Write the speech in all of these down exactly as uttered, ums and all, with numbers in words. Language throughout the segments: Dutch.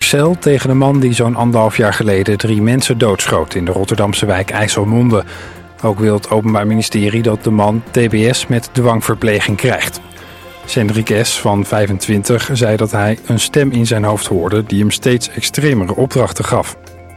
cel tegen een man die zo'n anderhalf jaar geleden drie mensen doodschoot in de Rotterdamse wijk IJsselmonde. Ook wil het Openbaar Ministerie dat de man T B S met dwangverpleging krijgt. Cendrik S. van vijfentwintig zei dat hij een stem in zijn hoofd hoorde die hem steeds extremere opdrachten gaf.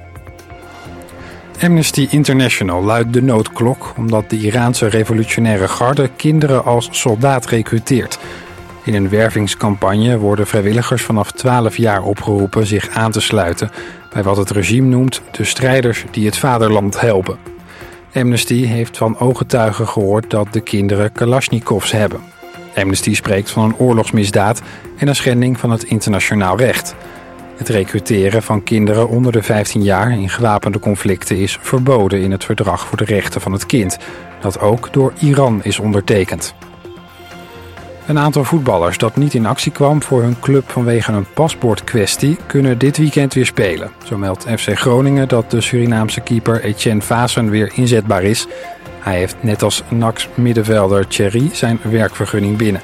Amnesty International luidt de noodklok omdat de Iraanse revolutionaire garde kinderen als soldaat recruteert. In een wervingscampagne worden vrijwilligers vanaf twaalf jaar opgeroepen zich aan te sluiten bij wat het regime noemt de strijders die het vaderland helpen. Amnesty heeft van ooggetuigen gehoord dat de kinderen Kalashnikovs hebben. Amnesty spreekt van een oorlogsmisdaad en een schending van het internationaal recht. Het recruteren van kinderen onder de vijftien jaar in gewapende conflicten is verboden in het Verdrag voor de Rechten van het Kind, dat ook door Iran is ondertekend. Een aantal voetballers dat niet in actie kwam voor hun club vanwege een paspoortkwestie kunnen dit weekend weer spelen. Zo meldt F C Groningen dat de Surinaamse keeper Etienne Vaassen weer inzetbaar is. Hij heeft net als N A C's middenvelder Thierry zijn werkvergunning binnen.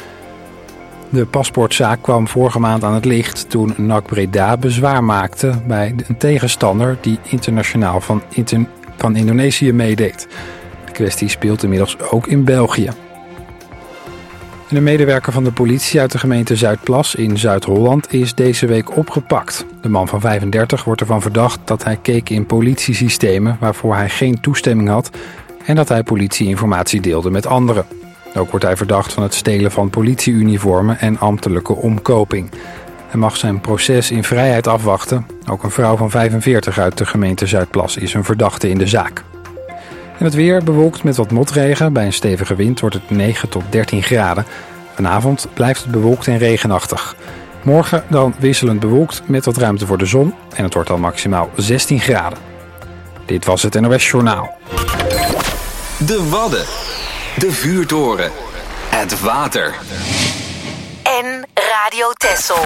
De paspoortzaak kwam vorige maand aan het licht toen N A C Breda bezwaar maakte bij een tegenstander die internationaal van, inter- van Indonesië meedeed. De kwestie speelt inmiddels ook in België. En een medewerker van de politie uit de gemeente Zuidplas in Zuid-Holland is deze week opgepakt. De man van vijfendertig wordt ervan verdacht dat hij keek in politiesystemen waarvoor hij geen toestemming had en dat hij politieinformatie deelde met anderen. Ook wordt hij verdacht van het stelen van politieuniformen en ambtelijke omkoping. Hij mag zijn proces in vrijheid afwachten. Ook een vrouw van vijfenveertig uit de gemeente Zuidplas is een verdachte in de zaak. En het weer bewolkt met wat motregen. Bij een stevige wind wordt het negen tot dertien graden. Vanavond blijft het bewolkt en regenachtig. Morgen dan wisselend bewolkt met wat ruimte voor de zon. En het wordt dan maximaal zestien graden. Dit was het N O S Journaal. De Wadden. De Vuurtoren. Het water. En Radio Texel.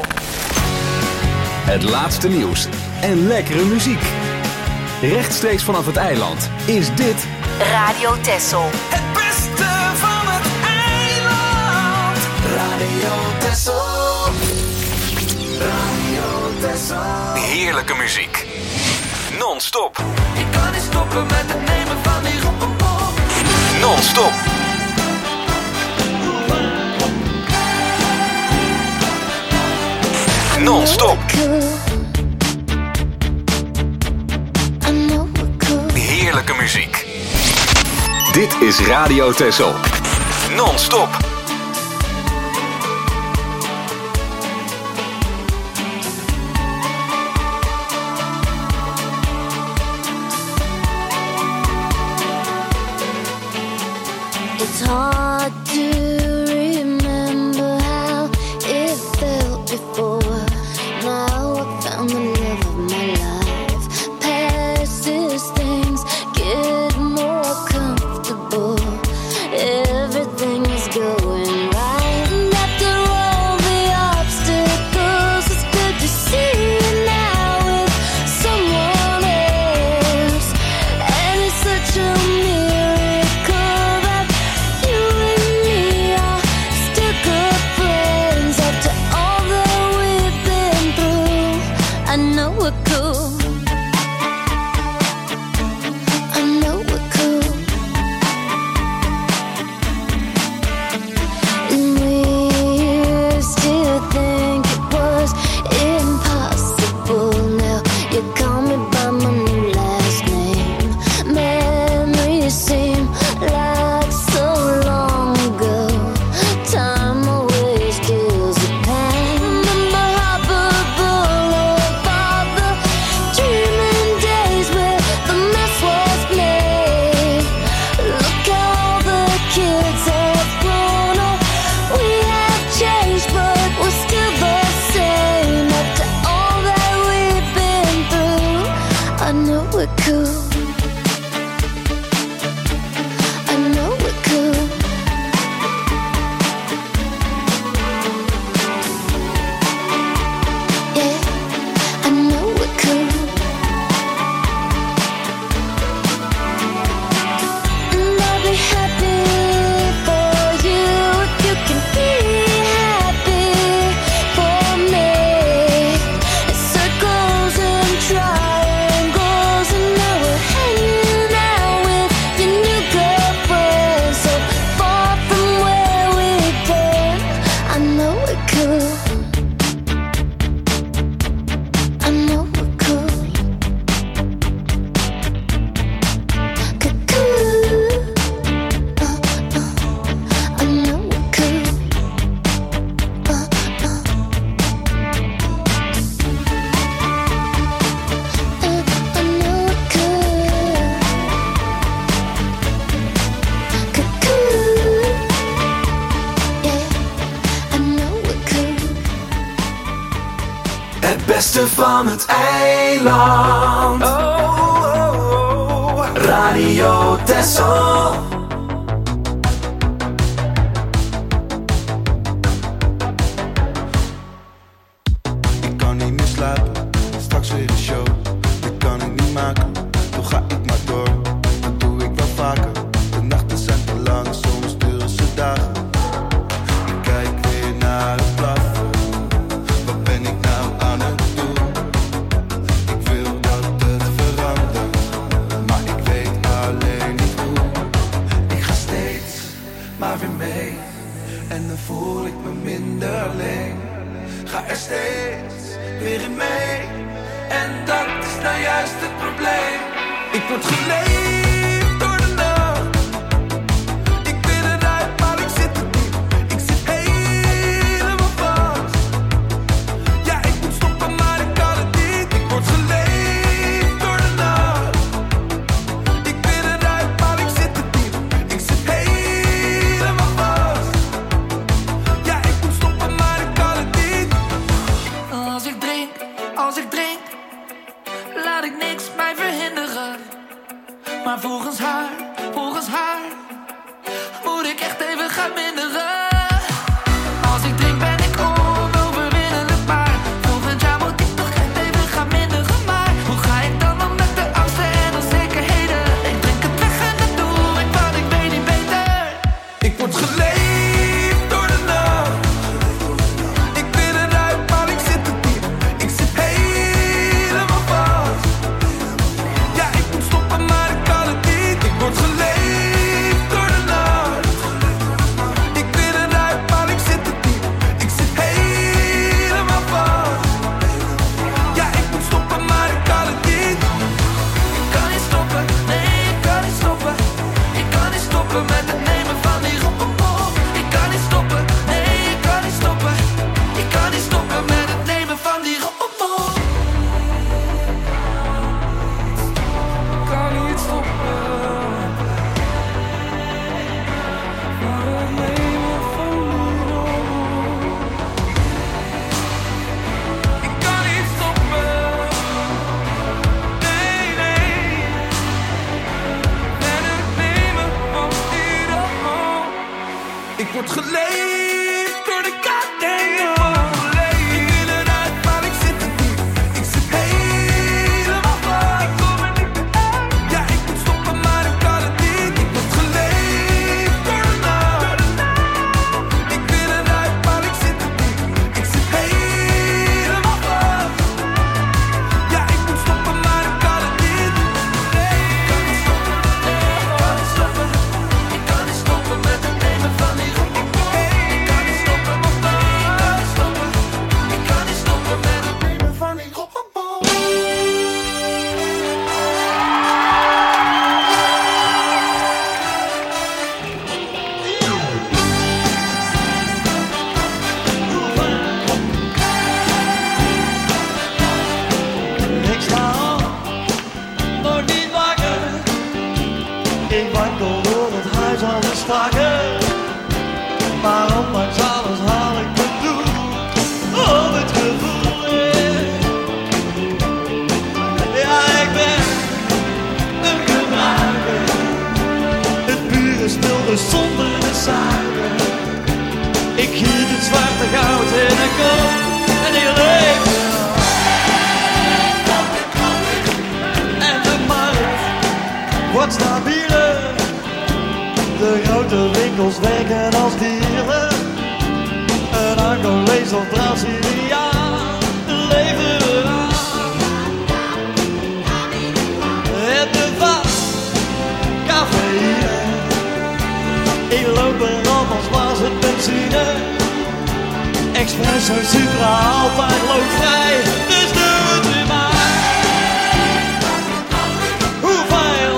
Het laatste nieuws en lekkere muziek. Rechtstreeks vanaf het eiland is dit Radio Texel. Het beste van het eiland. Radio Texel. Radio Texel. heerlijke muziek. Non-stop. Ik kan niet stoppen met het nemen van die rock'n'roll. Non-stop. Non-stop. Heerlijke muziek. Dit is Radio Texel. Non-stop. It's hard to remember how it felt before. Now I found the love of my life. Past these things get more comfortable. Everything is going right. And after all the obstacles, it's good to see you now with someone else. And it's such a miracle that you and me are still good friends after all that we've been through. I know we're cool. I know we're cool. And we used to think it was impossible. Now you call me by my new last name. Memories seem like so long ago. Time always kills the pain. Remember Harper Boulevard, the beste van het eiland. Oh, oh, oh. Radio Texel. Ik kan niet meer slapen, straks weer een show. Dit kan ik niet maken, toch ga ik maar door. Dat doe ik wel vaker, de nachten zijn te lang, soms duren ze dagen. Ik kijk weer naar het plafond, wat ben ik nou aan het doen? Ik wil dat het verandert, maar ik weet alleen niet hoe. Ik ga steeds maar weer mee, en dan voel ik me minder alleen. Ga er steeds weer in mee, en dat is nou juist het probleem. Ik word geleefd door de nacht. Ik wil eruit, maar ik zit er diep. Ik zit helemaal vast. Ja, ik moet stoppen, maar ik kan het niet. Ik word geleefd door de nacht. Ik wil eruit, maar ik zit er diep. Ik zit helemaal vast. Ja, ik moet stoppen, maar ik kan het niet. Als ik drink, als ik drink, laat ik niks mij verhinderen. Maar volgens haar, volgens haar, moet ik echt even gaan minderen. Als ik drink ben ik onoverwinnelijk, maar volgend jaar moet ik toch echt even gaan minderen. Maar hoe ga ik dan om met de angsten en onzekerheden? Ik drink het weg en dat doe ik, want ik weet niet beter. Ik word geleefd door de nacht. Ik wil eruit, maar ik zit er diep. Ik zit helemaal vast. Ja, ik moet stoppen, maar ik kan het niet. Ik word geleefd door de nacht. Ik wil eruit, maar ik zit er diep. Ik zit helemaal vast. Ja, ik moet stoppen, maar ik kan het niet. Ik kan niet stoppen, nee, ik kan niet stoppen. Ik kan niet stoppen met het nemen van die roppelpop. Ik kan niet stoppen, nee, ik kan niet stoppen. Ik kan niet stoppen met het nemen van die roppelpop. Ik kan niet stoppen. Maar het nemen van die roppelpop. Ik kan niet stoppen. Nee, nee. Met het nemen van die rommel. Ik word geleefd door de goddamn. Ik wil eruit, maar ik zit er diep. Ik zit helemaal vast. Ik kom er niet meer uit. Ja, ik moet stoppen, maar ik kan het niet. Ik word geleefd door de nacht. Ik wil eruit, maar ik zit er diep. Ik zit helemaal vast. Ja, ik moet stoppen, maar ik kan het niet. Ik kan niet stoppen, nee, ik kan niet stoppen. Ik kan niet stoppen met het nemen van die roppelpop. Ik kan niet stoppen, nee, ik kan niet stoppen. Ik kan niet stoppen met het nemen van die roppelpop. Ik sta op, nog niet wakker. Ik wankel door het huis als een stakker. Maar ondanks alles haal ik het toe. Op het gevoel, yeah. Ja, ik ben een gebruiker. Het pure smilde zonder de suiker. Ik giet het zwarte goud in een kop en ik leef erop. En de markt wordt stabieler. De grote winkels werken als dieren. Een Angolees of Braziliaan leveren aan. Het de vast cafeïne. Ik loop erop als was het benzine. Espresso Supra altijd loopvrij. Dus doe het nu maar. Hoeveel?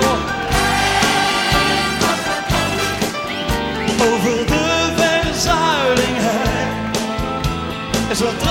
Over de verzuiling heen is het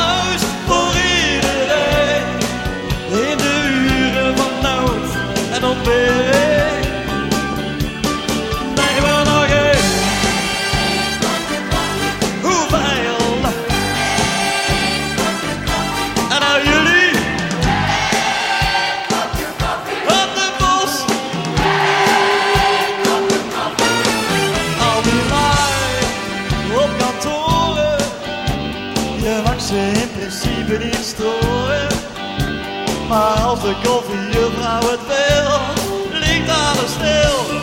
Maar als de koffiejuffrouw het wil, ligt alles stil.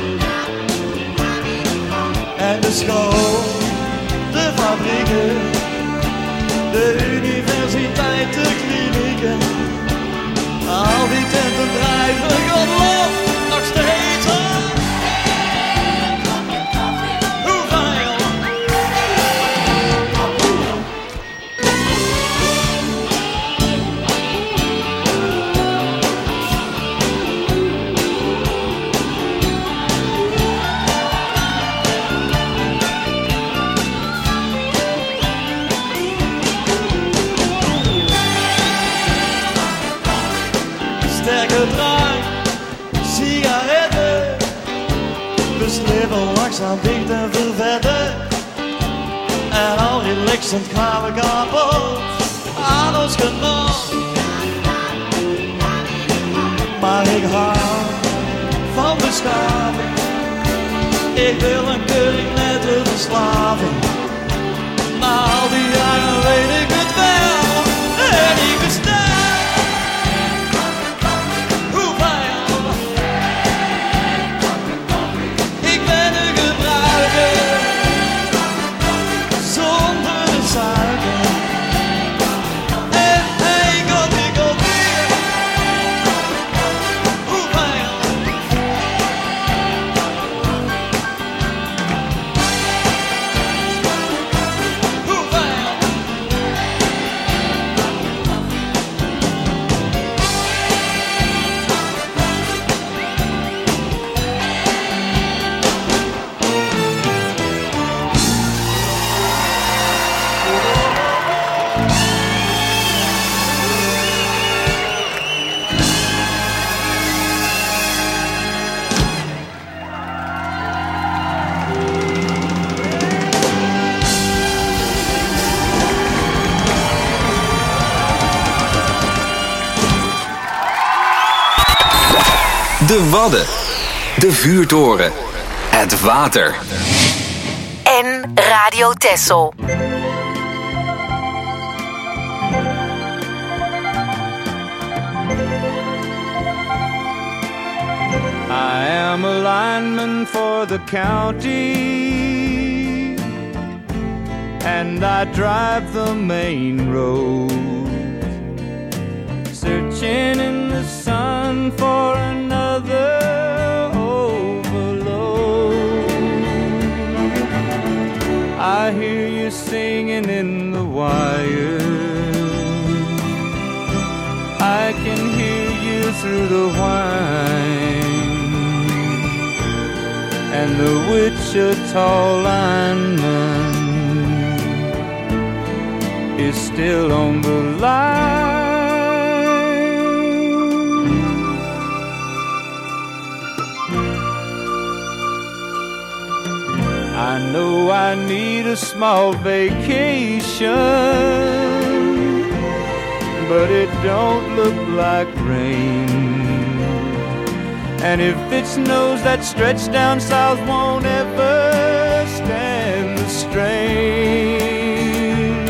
En de school, de fabrieken, de universiteit, de klinieken, al die tenten drijven, Godlof, nog steeds aan. Hoeveel? Sterke drank, sigaretten, we slippen langzaam dicht en vervetten. En al relaxend gaan we kapot aan ons genot. Maar ik hou van beschaving, ik wil een kurk net de verslaving. Na al die jaren weet ik het wel en ik bestel. De Wadden, de vuurtoren, het water. En Radio Texel. I am a lineman for the county, and I drive the main road, searching in the sun for another overload. I hear you singing in the wire, I can hear you through the whine, and the Wichita lineman is still on the line. I know I need a small vacation, but it don't look like rain. And if it snows, that stretch down south won't ever stand the strain.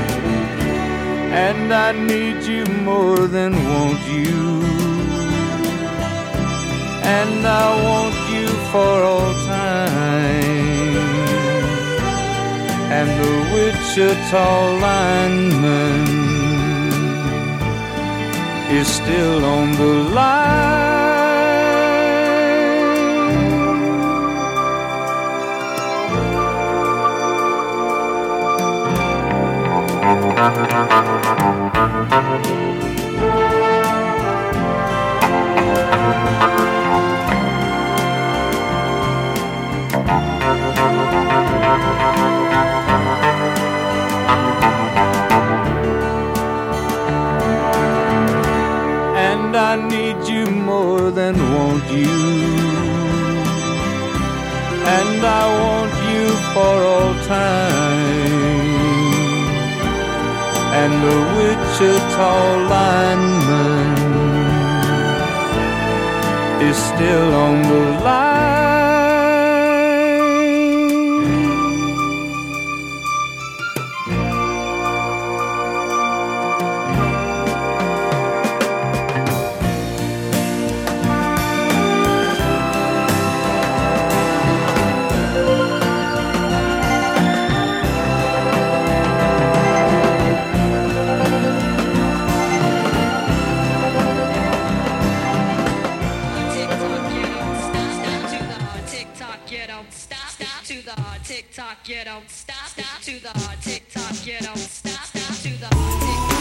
And I need you more than want you, and I want you for all time. And the Wichita lineman is still on the line. And I need you more than want you, and I want you for all time. And the Wichita lineman is still on the line. tock, you don't stop, stop. To the hard tick tock, you don't stop, stop. To the hard tick tock.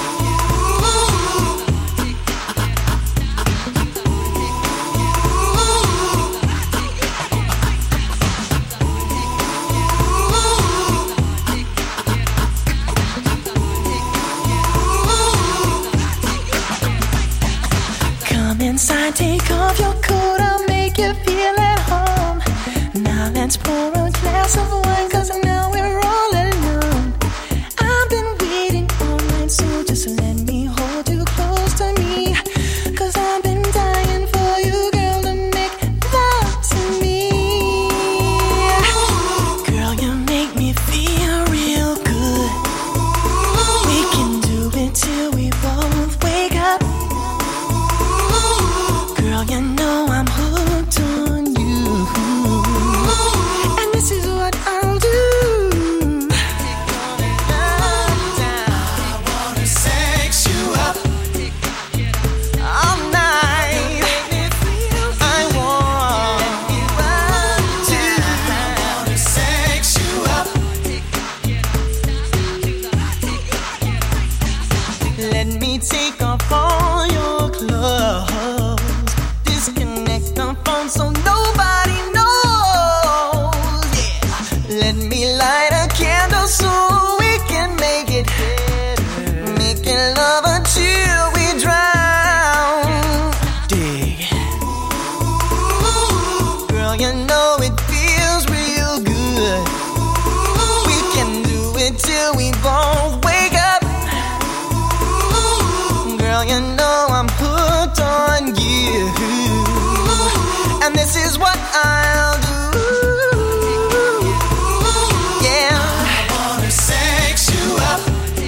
Inside, take off your coat, I'll make you feel at home. Now let's pour a glass of wine, cause now we're all alone. I've been waiting all night, so just let me hold you close to me. Cause I've been dying for you, girl, to make love to me. Girl, you make me feel real good. We can do it till we both wake up. You know I'm hooked on you, and this is what I'll do. I wanna sex you up all night. I want to. I wanna sex you up. Let me take off all your clothes. Disconnect the phone so nobody knows. Yeah. Let me light a candle so we can make it better. Making love until we drown. Dig. Girl, you know it feels real good. We can do it till we both wake up. Girl, you know I'm hooked on you. And this is what I'll do. Yeah. I wanna sex you up.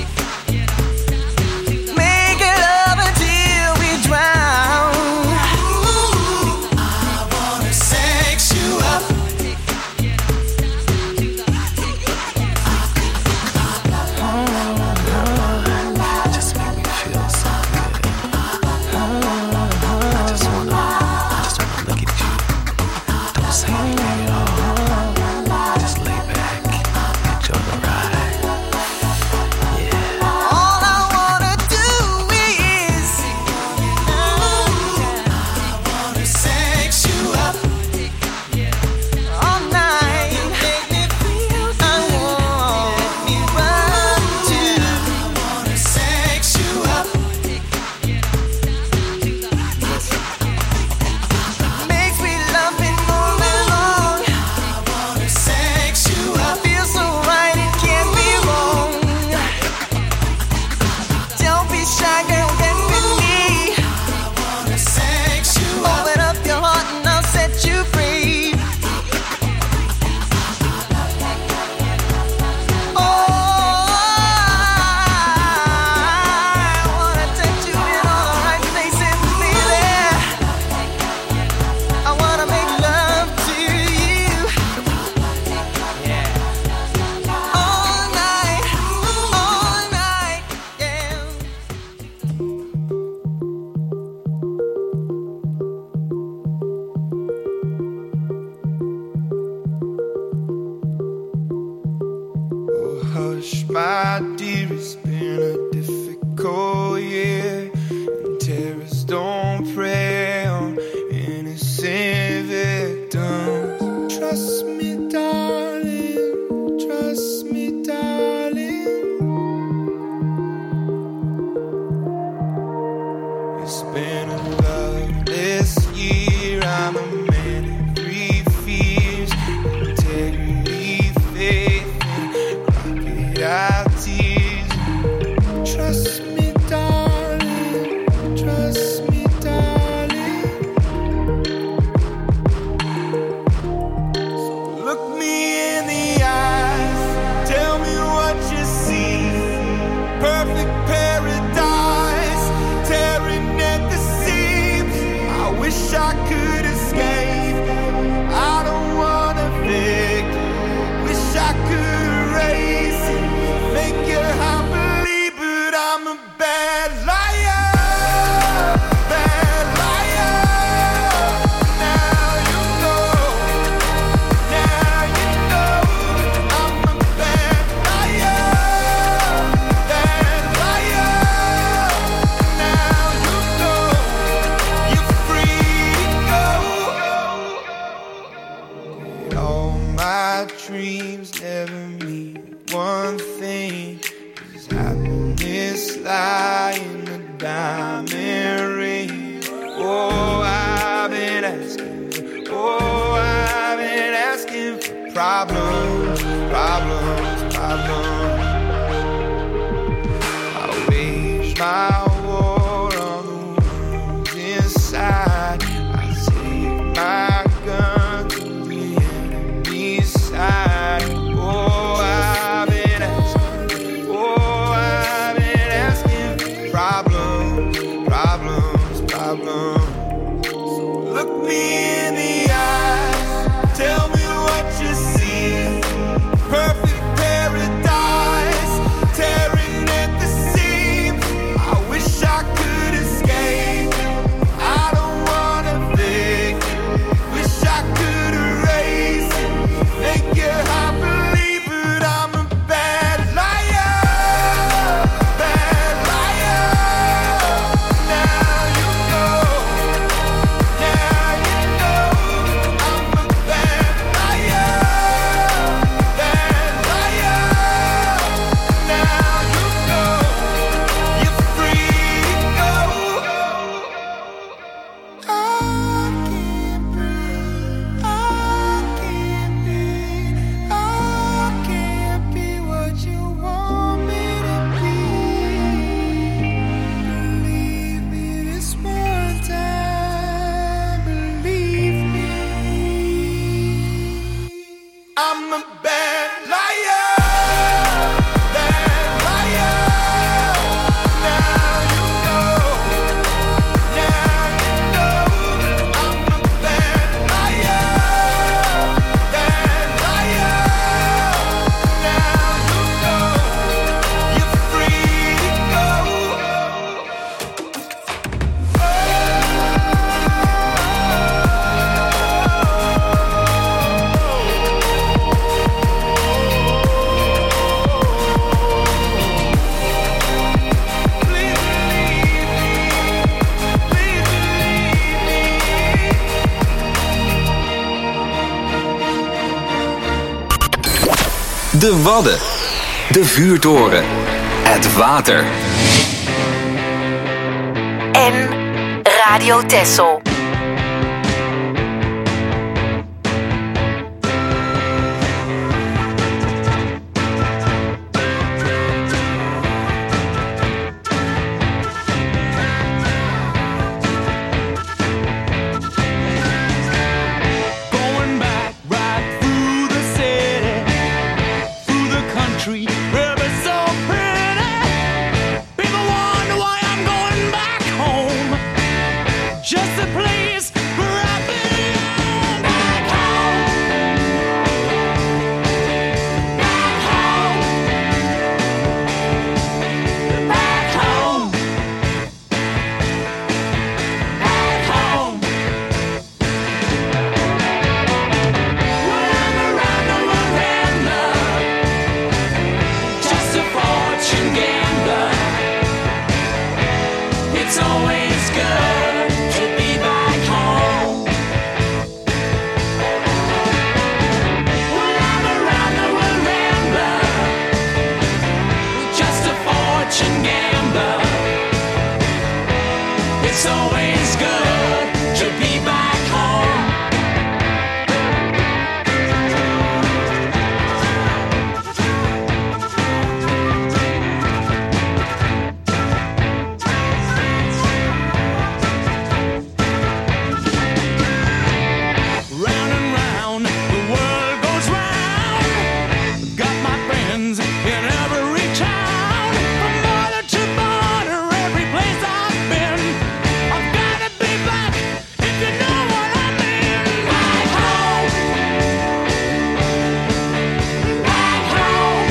Make it love until we drown. I wanna sex you up. Just make me feel so good. I just wanna look at you. Don't say anything at all. Just lay back, enjoy the ride. Yeah. All I wanna do is I wanna sex you up all night. Make me feel I want me run too. I wanna sex you up. Makes me love it all night long. I wanna sex you up. Feels so right, it can't be wrong. Don't be shy, girl, get with me. I wanna sex you up. Open up your heart and I'll set you free. Oh, I wanna touch you in all the right places, baby. I wanna make love to you. Yeah. All night, all night, yeah. Oh, hush, my dear, it's been a difficult year. And terrorists don't prey on innocent victims. Trust me, darling, trust me, darling. It's been a loveless year. I'm a man of three fears: integrity, faith, and crocodile tears. Trust me, darling, trust me, darling. So look me in the eyes, tell me what you see. Perfect paradise, tearing at the seams. I wish I could escape. I don't wanna fake. Wish I could erase it, make you happily, but I'm a bad liar, bad liar. Now you know, now you know I'm problems, problems, problems. I wage my war on the wounds inside. I take my gun to the enemy's side. Oh, I've been asking, oh, I've been asking. Problems, problems, problems. Look me in the eyes, tell me what you see. Perfect paradise, tearing at the seams. I wish I could escape. I don't wanna think. Wish I could erase it. Make your heart believe, but I'm a bad liar, bad liar. Now you know. Now you know I'm a bad liar, bad liar. Now you know you're free to go. I can't breathe, I can't be, I can't be what you want me to be. Believe me this one time, believe me. I'm a bad liar, bad liar. Now you know, now you know. I'm a bad liar, bad liar. Now you know you're free to go. Please believe me, please believe me. De Wadden. De Vuurtoren. Het water. En Radio Texel. Going back right through the city, through the country, river so pretty. People wonder why I'm going back home. Just a place where I belong. Back home. Back home. Back home. Back home. When I'm around the veranda, just a fortune gambler. It's always good to be back home. When I'm around the veranda, just a fortune gambler. It's always good to be back home. Round and round, the world goes round. Got my friends in every town. From border to border, every place I've been. I've gotta be back if you know what I mean. Back home. Back home.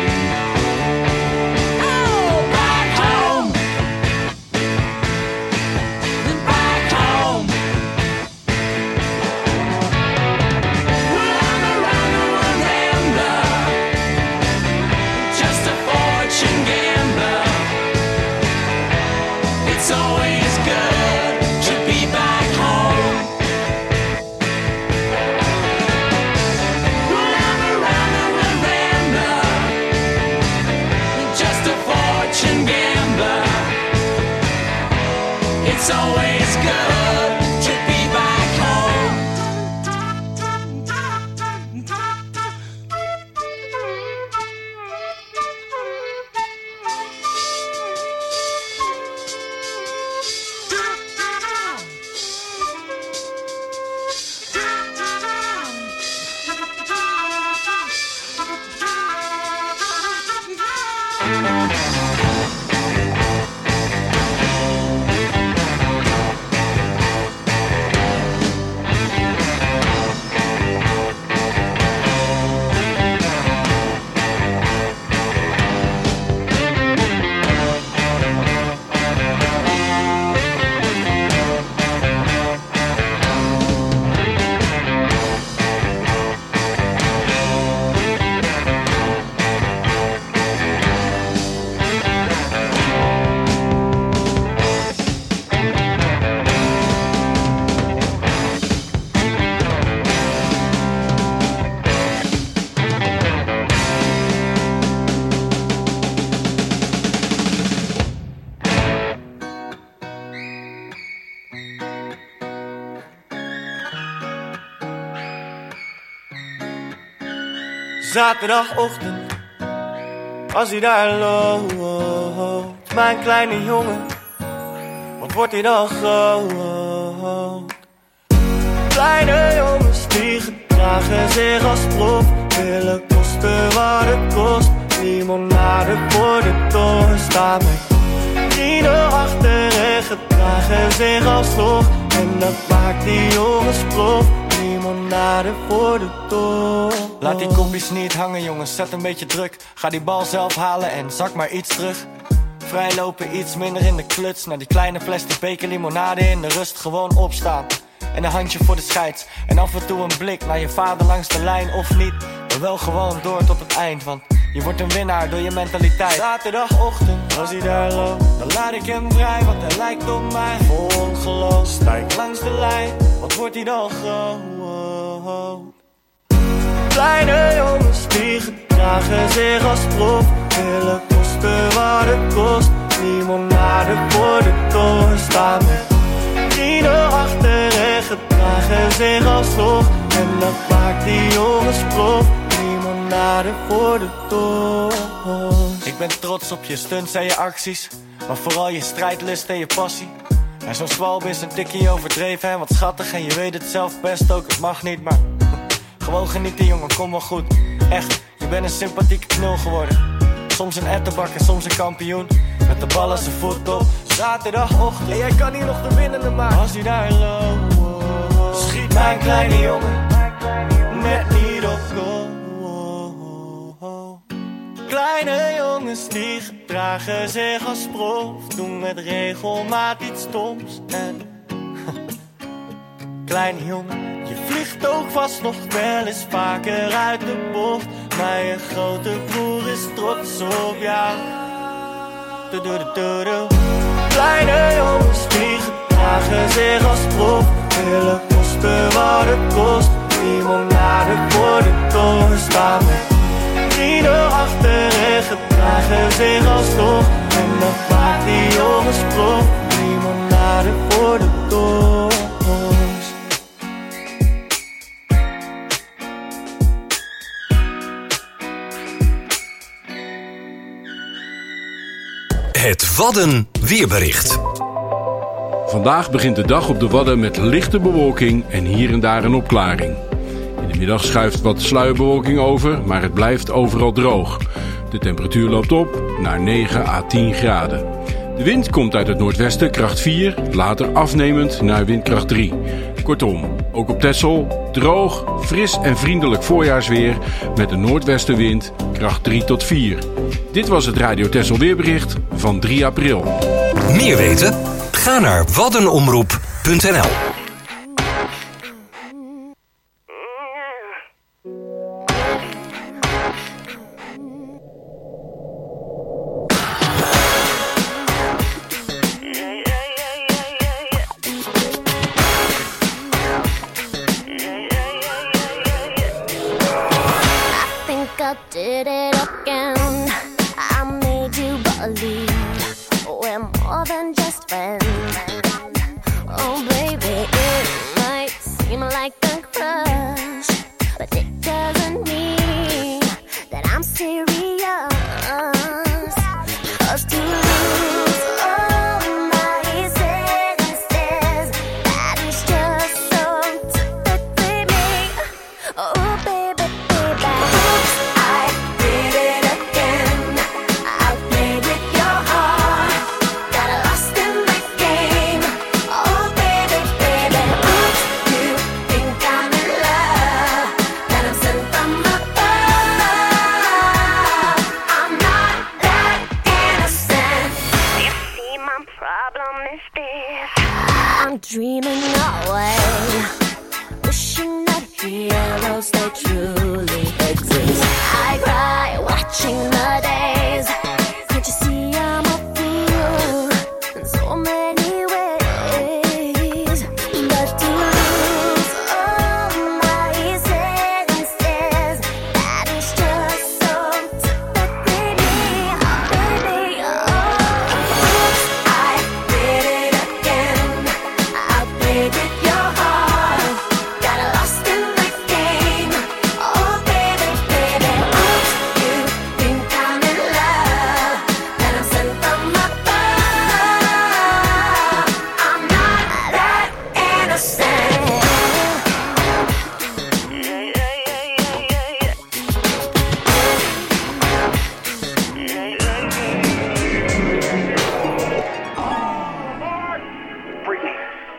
Oh, back home. Back home. When I'm around the veranda, just a fortune gambler. It's always good to be back home. When I'm around the veranda, just a fortune gambler. It's always good to be back home. Zaterdagochtend, als hij daar loopt, mijn kleine jongen, wat wordt hij dan groot? Kleine jongens die gedragen zich als prof, willen kosten wat het kost. Limonade voor de toren, staan met vrienden achter en gedragen zich als toch. En dat maakt die jongens prof. Limonade voor de toren. Laat die kopjes niet hangen jongens, zet een beetje druk. Ga die bal zelf halen en zak maar iets terug. Vrijlopen, iets minder in de kluts. Naar die kleine plastic beker limonade in de rust. Gewoon opstaan en een handje voor de scheids. En af en toe een blik naar je vader langs de lijn of niet. Maar wel gewoon door tot het eind, want je wordt een winnaar door je mentaliteit. Zaterdagochtend, als hij daar loopt, dan laat ik hem vrij, want hij lijkt op mij. Vol ongeloof, stijg langs de lijn, wat wordt hij dan groot? Kleine jongens die gedragen zich als prof, willen kosten wat het kost. Limonade voor de toren, staan met vrienden achter en gedragen zich als toch. En dat maakt die jongens prof. Limonade voor de toren. Ik ben trots op je stunts en je acties, maar vooral je strijdlust en je passie. En zo'n zwalb is een tikkie overdreven en wat schattig. En je weet het zelf best ook, het mag niet, maar gewoon genieten jongen, kom wel goed. Echt, je bent een sympathieke knul geworden. Soms een ettenbak en soms een kampioen, met de bal als een voet op. Zaterdagochtend, en jij kan hier nog de winnende maken. Als hij daar loopt, schiet mijn kleine jongen net niet op goal. Kleine jongens die gedragen zich als prof, doen met regelmaat iets stoms. En kleine jongen, je vliegt ook vast nog wel eens vaker uit de bocht, maar je grote broer is trots op jou. Du-du-du-du-du. Kleine jongens die gedragen zich als prof, willen kosten wat het kost. Limonade voor de toren, staan met vrienden achter en gedragen zich als toch. En dat maakt die jongens prof. Limonade voor de toren. Het Wadden weerbericht. Vandaag begint de dag op de Wadden met lichte bewolking en hier en daar een opklaring. In de middag schuift wat sluierbewolking over, maar het blijft overal droog. De temperatuur loopt op naar negen à tien graden. De wind komt uit het noordwesten, kracht vier, later afnemend naar windkracht drie. Kortom, ook op Texel droog, fris en vriendelijk voorjaarsweer met een noordwestenwind, kracht drie tot vier. Dit was het Radio Texel weerbericht van drie april. Meer weten? Ga naar waddenomroep punt n l. Did it again. I made you believe we're more than just friends. Oh baby, it might seem like a crush, but it doesn't mean that I'm serious. 'Cause to lose all my senses, that is just so typically me. Oh baby, baby. I'm dreaming away, wishing that heroes they truly exist. I cry watching the days. Can't you see I'm a fool in so many ways? But to lose all my senses, that is just so typically me, baby. Oh, oops, I did it again. I played with your heart, got lost in the game. Oh baby, baby,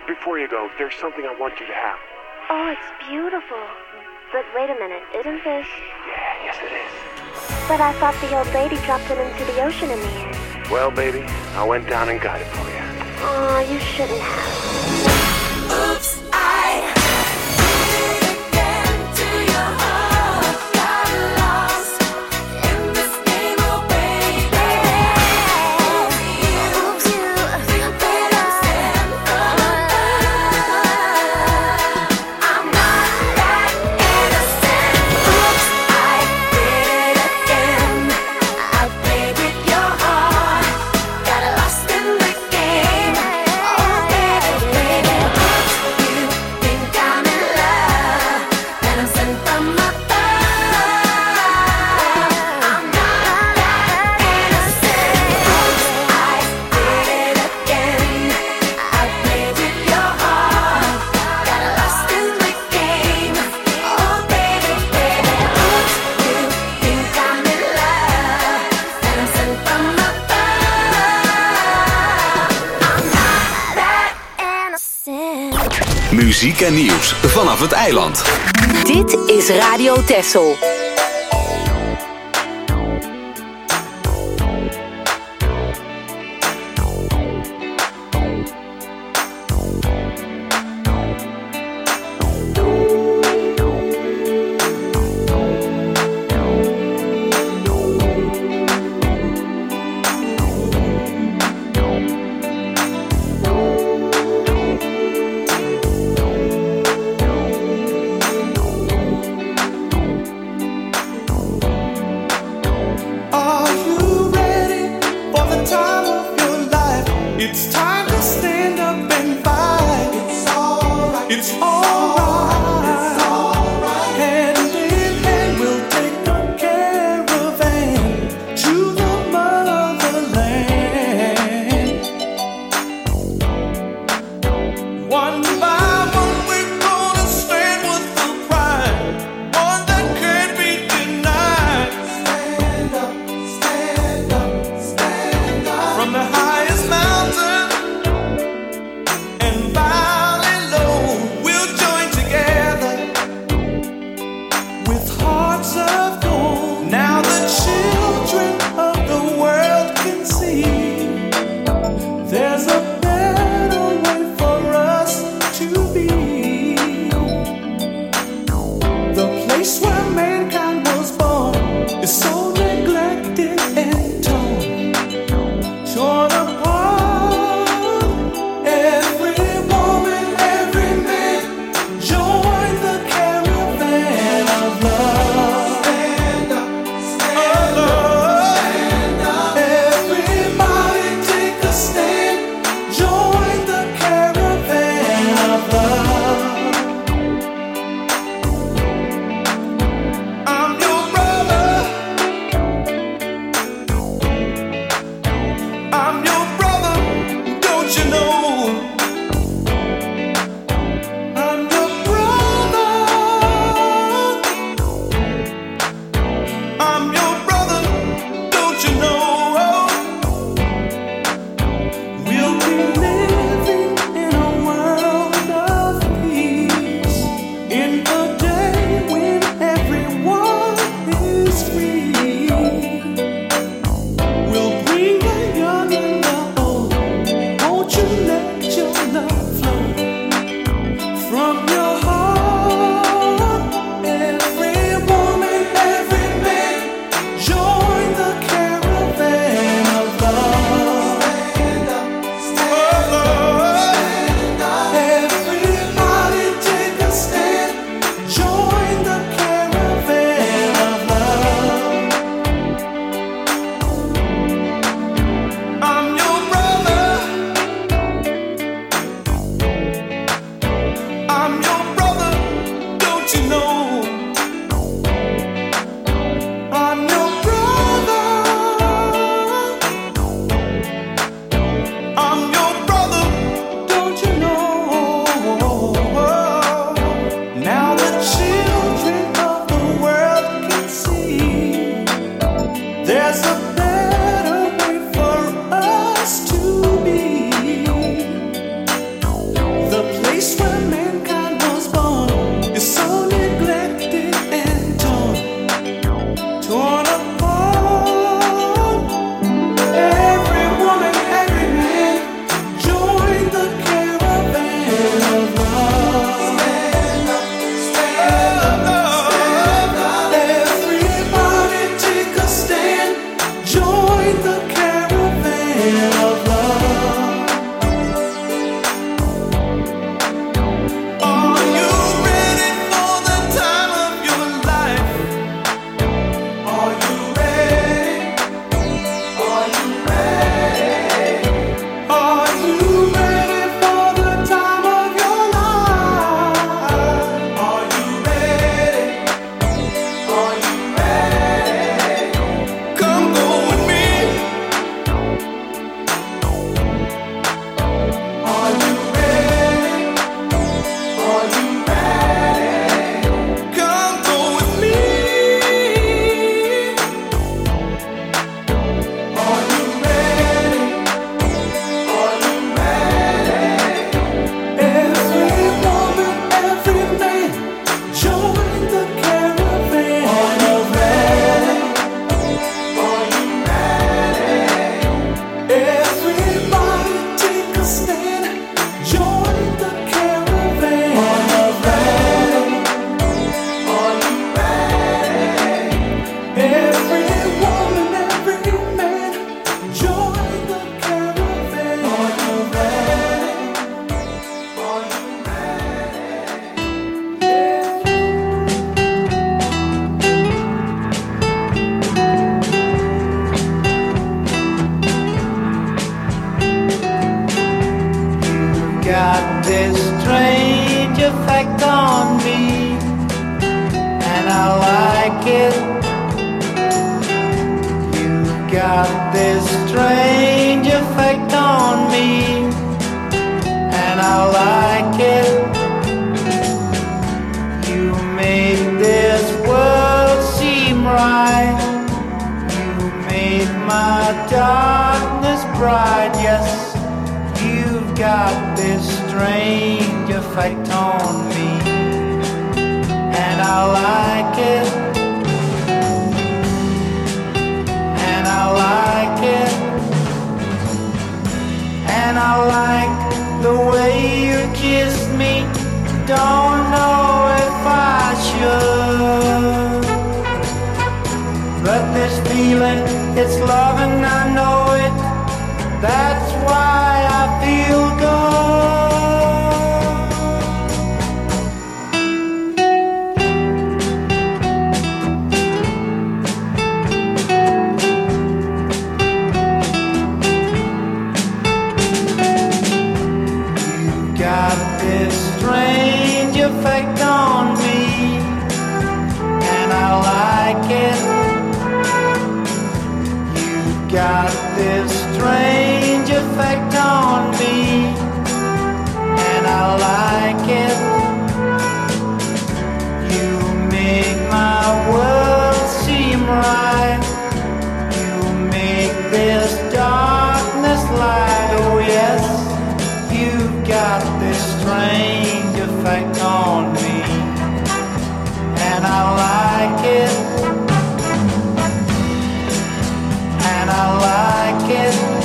before you go, there's something I want you to have. Oh, it's beautiful. But wait a minute, isn't this... Yeah, yes it is. But I thought the old lady dropped it into the ocean in the end. Well, baby, I went down and got it for you. Oh, you shouldn't have. Oops, I did it again to your heart. Got lost in this game, oh baby. Oops, you think that I stand for love. I'm not that innocent. Oops, I did it again. I played with your heart. Got lost in the game. Oh baby, baby. Oops, you think I'm in love, and I'm sent from above. I'm not that innocent. Oops, I did it again. I played with your heart. Got lost in the game. Oh baby, baby. Oops, you think I'm in love, and I'm sent from above. I'm not that innocent. Muziek en nieuws vanaf het eiland. Dit is Radio Texel. Are you ready for the time of your life? It's time to stand up and fight. It's alright. It's alright. It's alright. Hand in hand, we'll take a caravan to the motherland. One by one, we're gonna stand with the pride, one that can't be denied. Stand up, stand up, stand up. From the highest mountain and valley low, we'll got this strange effect on me, and I like it. You got this strange effect on me, and I like it. You make this world seem right. You made my darkness bright. Yes, you've got this strange effect on me, and I like it, and I like it, and I like the way you kiss me. Don't know if I should, but this feeling, it's love and I know it. That's why I feel good. You got this strange effect on me, and I like it. You got this strange effect on me, and I like it. You make my world seem right. You make this darkness light. Oh yes, you've got this strange effect on me, and I like it, and I like it.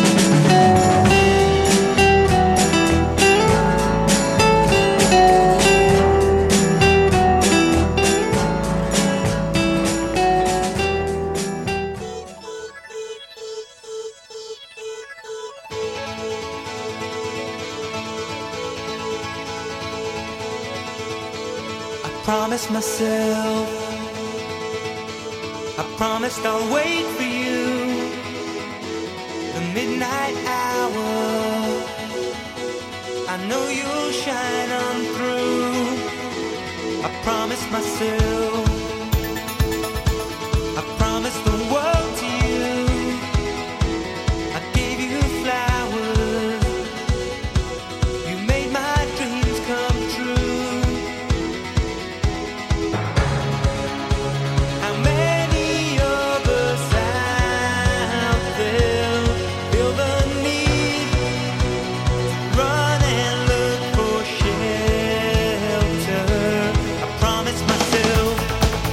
Promised myself, I promised I'll wait for you. The midnight hour, I know you'll shine on through. I promised myself, I promised the world to you. I gave you flowers, you made my dreams come true. Myself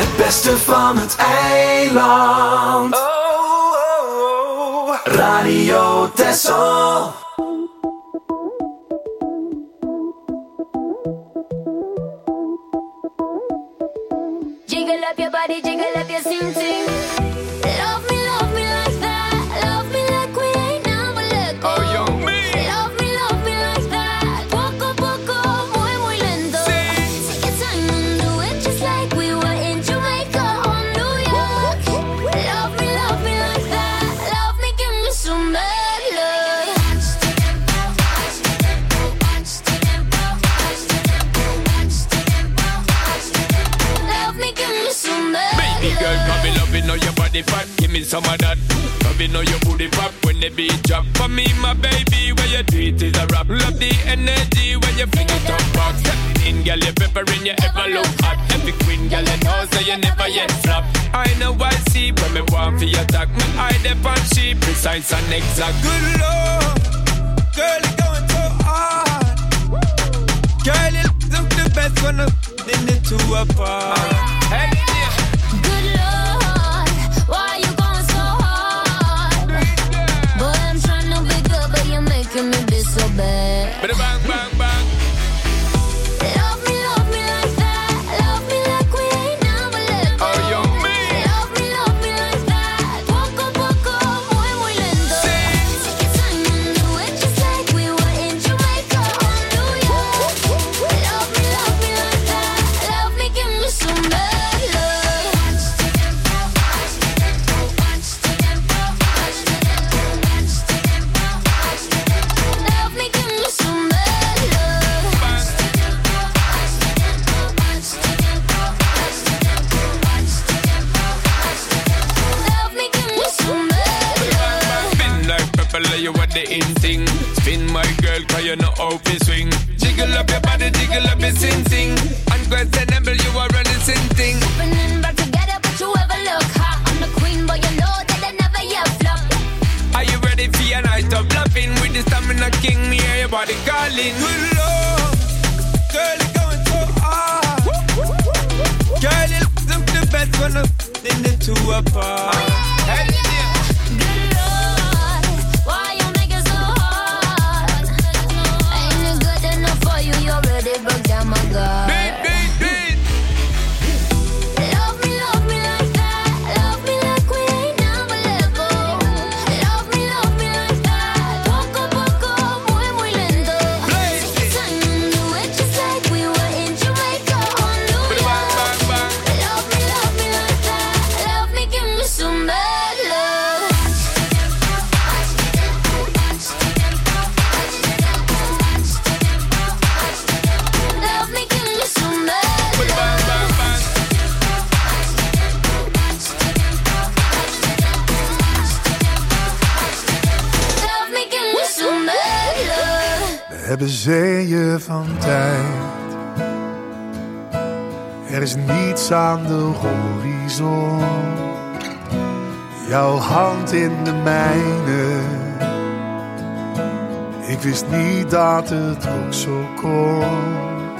Het beste van het eiland. Oh, oh, oh. Radio Texel. Jiggle up your body, jiggle up your sing sing. Love me, love me like that. Love me like we ain't never let go. Oh, yo, me. Love me, love me like that. Poco, poco, muy, muy lento. Take your time and do it just like we were in Jamaica or New York. Love me, love me like that. Love me, give me some bad love. Love me, give me some bad love. Baby girl, come me love it, know your body fat. Give me some of that. Love it, know your booty pop when the beat drop. For me, my baby, where you do it is a rap. Love the energy when you fling it up back. Step in, girl, you peppering, you ever look hot. Every queen, girl, you know, so you never yet flop. I know I see when me want for your attack. Me eye dep on she precise and exact. Good lord, girl, you going so hard. Girl, you look the best when I'm in the two apart. Hey, yeah. Good Lord, why you going so hard? Boy, I'm trying to be good, but you're making me be so bad. Bang, bang, bang. Love me, love me like that. Love me like we ain't never let go. Oh, yo, me. Love me, love me like that. Poco, poco, muy, muy lento. Take your time and do it just like we were in Jamaica or New York. Love me, love me like that. Love me, give me some bad love. Love me, give me some bad love. Love me, give me some bad love. Spin like pepper, you what the in thing. Spin my girl, cause you know how to swing. Jiggle up your body, jiggle up your sing sing. Unquestionable, you are running sing thing. Happening back together, but you ever look hot. I'm the queen, but you know that I never yet flop. Are you ready for your night of loving? With the stamina king, me hear your body calling. Good lord, girl, you going so hard. Girl, you look the best when I'm in the two apart. Hey, yeah. Good Lord, why you make it so hard? Ain't it good enough for you? You already broke down my guard. Beat, beat, beat. Love me, love me like that. Love me like we ain't never let go. Love me, love me like that. Poco, poco, muy, muy lento. Take your time and do it just like we were in Jamaica or New York. Love me, love me like that. Love me, give me some bad love. Love me, give me some bad love. Love me, give me some bad love. We hebben zeeën van tijd. Er is niets aan de horizon. Jouw hand in de mijne. Ik wist niet dat het ook zo kon.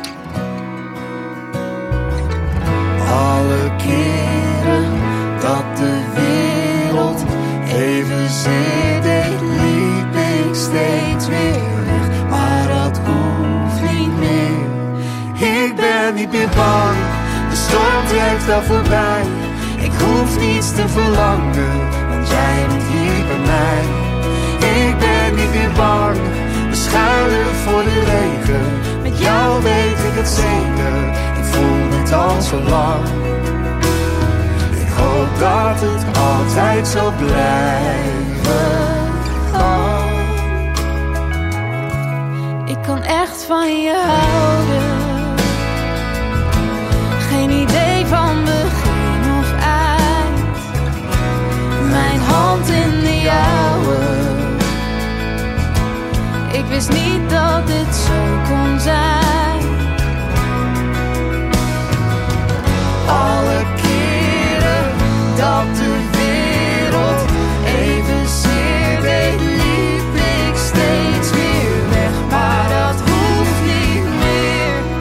Alle keren dat de wereld evenzeer deed, liep ik steeds weer weg. Maar dat hoeft niet meer. Ik ben niet meer bang, de storm trekt al voorbij. Ik hoef niets te verlangen, want jij bent hier bij mij. Ik ben niet meer bang, we schuilen voor de regen. Met jou weet ik het zeker, ik voel het al zo lang. Ik hoop dat het altijd zal blijven. Oh. Ik kan echt van je houden. Geen idee van begin of eind. Mijn hand in de jouwe. Ik wist niet dat dit zo kon zijn. Alle keren dat de wereld evenzeer deed, liep ik steeds weer weg. Maar dat hoeft niet meer.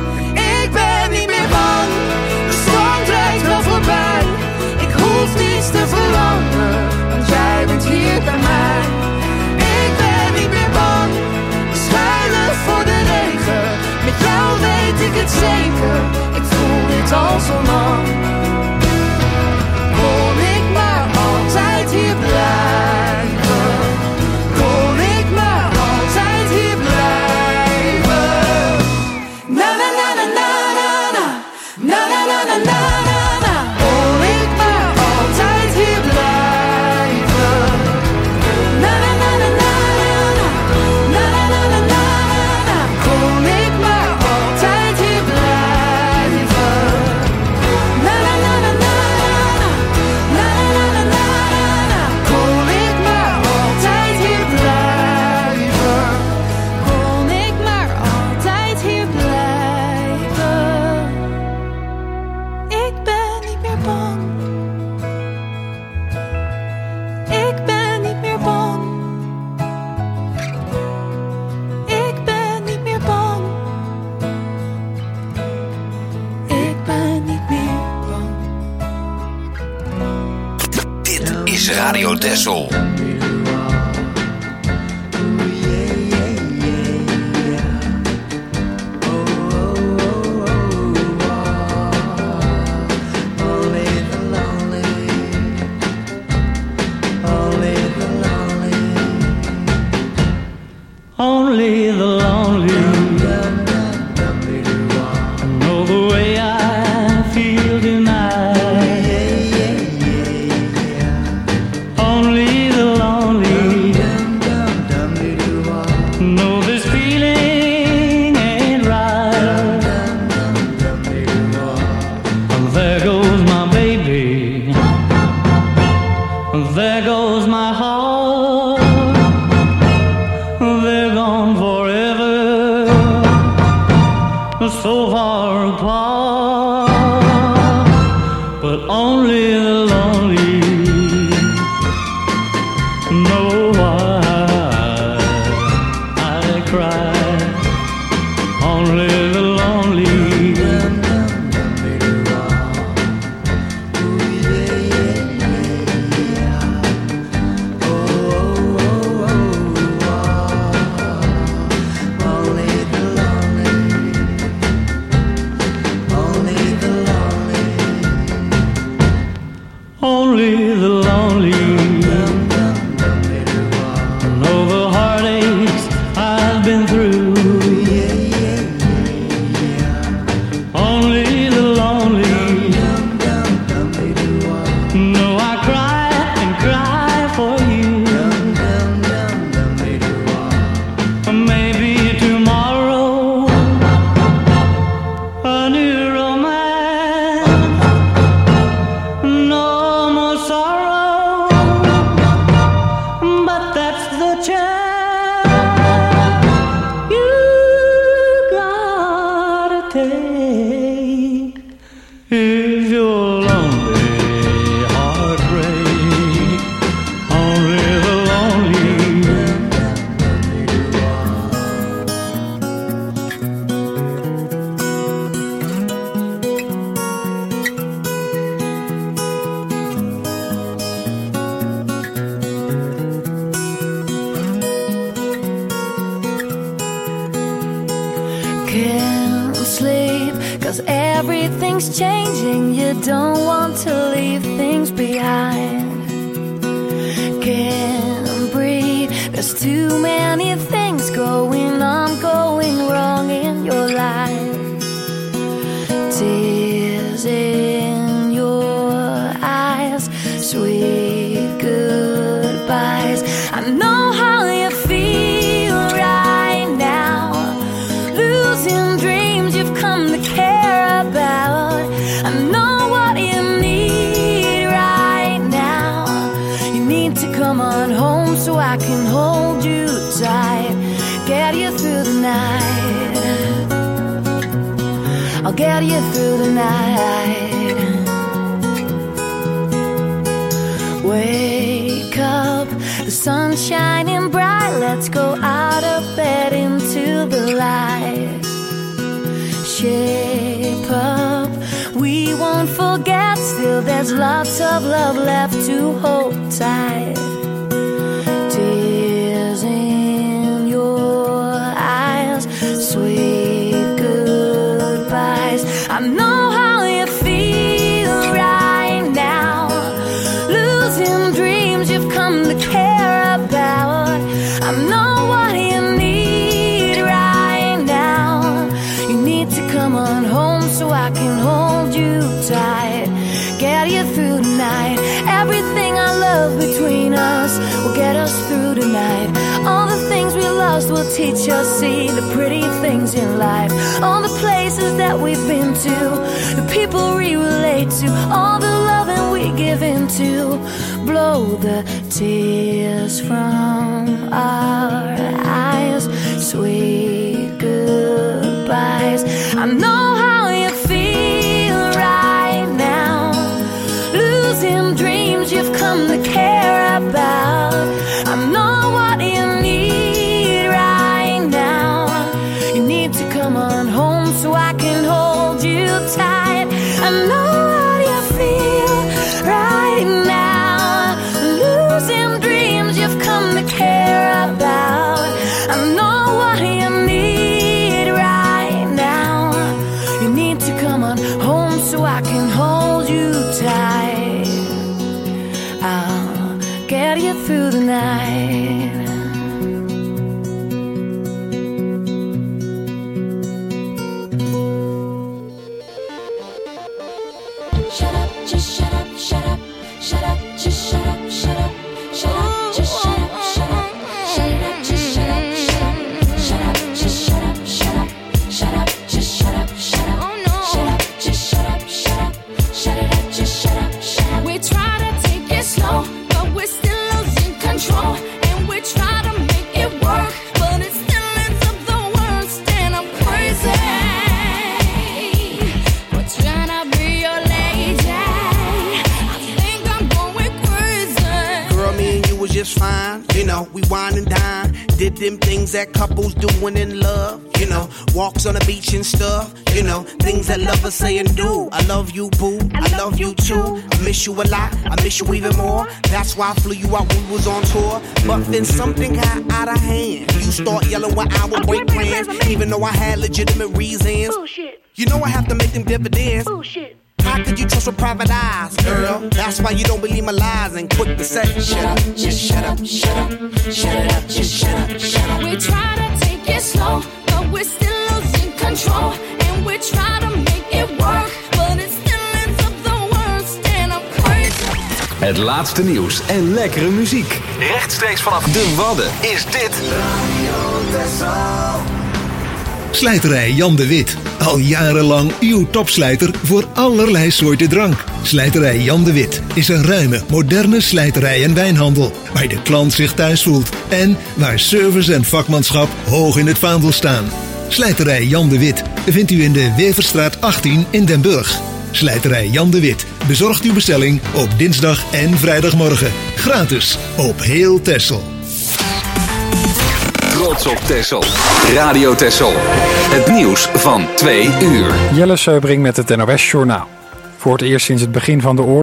is Radio Texel. Only the lonely know the way I feel tonight. Only the lonely know this feeling ain't right. There goes my baby, there goes my heart. They're gone forever, so far apart. But only the lonely know why I cry. Only the lonely. Only the lonely know the heartaches I've been through. Only the lonely know I cry and cry for you. Maybe tomorrow a new romance. No more sorrow, but that's the chance you gotta take. If you're lonely, heartbreak, only the lonely. Can't sleep, cause everything's changing. You don't want to leave things behind. Can't breathe, there's too many things going on, going wrong in your life. Tears in your eyes, sweet goodbyes. I know how you feel right now, losing dreams you've come to care about. I know what you need right now. You need to come on home so I can hold you tight, get you through the night. I'll get you through the night. Wake up, the sun's shining bright. Let's go out of bed into the light. Shape up, we won't forget. Still there's lots of love left to hold tight. Tears in your eyes, sweet goodbyes. I know how you feel right now, losing dreams you've come to care about. I know what you need right now. You need to come on home so I can hold you tight, get you through the night. Everything I love between us will get us through tonight. All the things we lost will teach us, see the pretty things in life. All the places that we've been to, the people we relate to, all the loving we give into. Blow the tears from our eyes, sweet goodbyes. I know how you feel right now, losing dreams you've come to care about. I know what you need right now. You need to come on home so I can hold you tight. I know what you feel right now, carry you through the night. Shut up, just shut up, shut up, shut up, just shut up, shut up, shut up, just shut up, shut up, shut it up, just shut up, shut up, shut up, just shut up, shut up, shut up, just shut up, shut up, oh no, shut up, just shut up, shut up, shut it up, just shut up, shut up. We try to take it slow, but we're still losing control, and we try to make it work, but it still ends up the worst, and I'm crazy. We're trying to be your lady. I think I'm going crazy. Girl, me and you was just fine. You know, we wine and dine. Did them things that couples do when in love. You know, walks on the beach and stuff. You know, things that lovers say and do. I love you, boo. I love you too. I miss you a lot. I miss you even more. That's why I flew you out when we was on tour. But then something got out of hand. You start yelling when I would break plans, even though I had legitimate reasons. Bullshit. You know I have to make them dividends. Bullshit. How could you trust with private eyes, girl? That's why you don't believe my lies and quick to say, shut up, just shut up, shut up, shut it up, just shut up, shut up. We try to take it slow, but we're still losing control, and we try to make it work, but it still ends up the worst, and I'm crazy. Het laatste nieuws en lekkere muziek. Rechtstreeks vanaf de Wadden is dit Radio Texel. Slijterij Jan de Wit. Al jarenlang uw topslijter voor allerlei soorten drank. Slijterij Jan de Wit is een ruime, moderne slijterij en wijnhandel. Waar de klant zich thuis voelt. En waar service en vakmanschap hoog in het vaandel staan. Slijterij Jan de Wit vindt u in de Weverstraat achttien in Den Burg. Slijterij Jan de Wit bezorgt uw bestelling op dinsdag en vrijdagmorgen. Gratis op heel Texel. Trots op Texel. Radio Texel. Het nieuws van twee uur. Jelle Seubring met het N O S Journaal. Voor het eerst sinds het begin van de oorlog